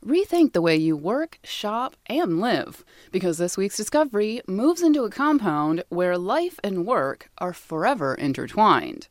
Rethink the way you work, shop, and live, because this week's discovery moves into a compound where life and work are forever intertwined.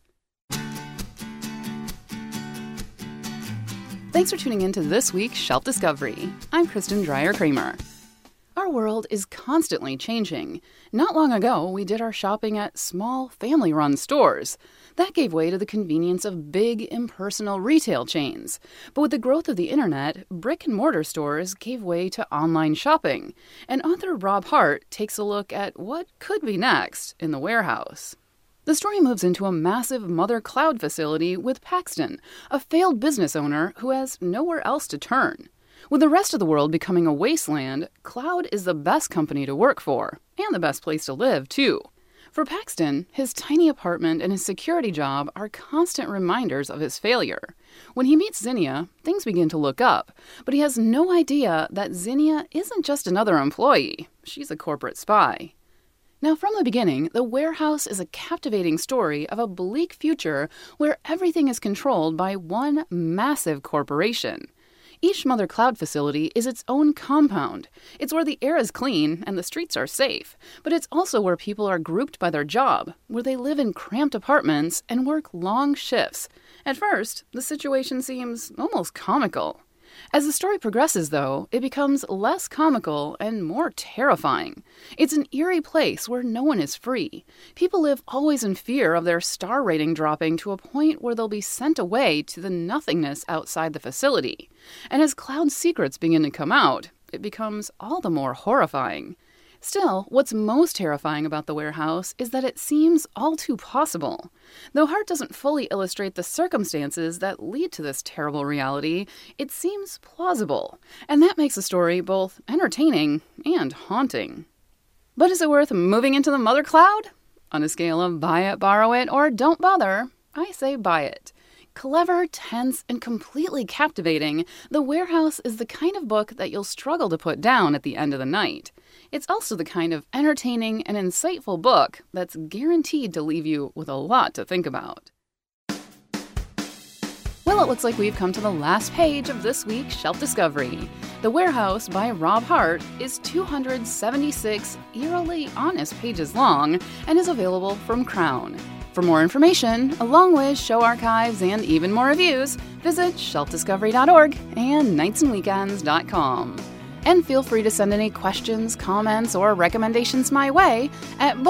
Thanks for tuning in to this week's Shelf Discovery. I'm Kristen Dreyer-Kramer. Our world is constantly changing. Not long ago, we did our shopping at small, family-run stores. That gave way to the convenience of big, impersonal retail chains. But with the growth of the internet, brick-and-mortar stores gave way to online shopping. And author Rob Hart takes a look at what could be next in the warehouse. The story moves into a massive mother cloud facility with Paxton, a failed business owner who has nowhere else to turn. With the rest of the world becoming a wasteland, Cloud is the best company to work for, and the best place to live, too. For Paxton, his tiny apartment and his security job are constant reminders of his failure. When he meets Zinnia, things begin to look up, but he has no idea that Zinnia isn't just another employee. She's a corporate spy. Now, from the beginning, The Warehouse is a captivating story of a bleak future where everything is controlled by one massive corporation. Each Mother Cloud facility is its own compound. It's where the air is clean and the streets are safe, but it's also where people are grouped by their job, where they live in cramped apartments and work long shifts. At first, the situation seems almost comical. As the story progresses, though, it becomes less comical and more terrifying. It's an eerie place where no one is free. People live always in fear of their star rating dropping to a point where they'll be sent away to the nothingness outside the facility. And as Cloud's secrets begin to come out, it becomes all the more horrifying. Still, what's most terrifying about The Warehouse is that it seems all too possible. Though Hart doesn't fully illustrate the circumstances that lead to this terrible reality, it seems plausible, and that makes the story both entertaining and haunting. But is it worth moving into the Mother Cloud? On a scale of buy it, borrow it, or don't bother, I say buy it. Clever, tense, and completely captivating, The Warehouse is the kind of book that you'll struggle to put down at the end of the night. It's also the kind of entertaining and insightful book that's guaranteed to leave you with a lot to think about. Well, it looks like we've come to the last page of this week's Shelf Discovery. The Warehouse by Rob Hart is 276 eerily honest pages long and is available from Crown. For more information, along with show archives and even more reviews, visit shelfdiscovery.org and nightsandweekends.com. And feel free to send any questions, comments, or recommendations my way at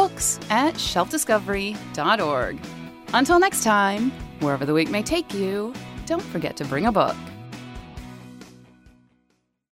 books@shelfdiscovery.org. Until next time, wherever the week may take you, don't forget to bring a book.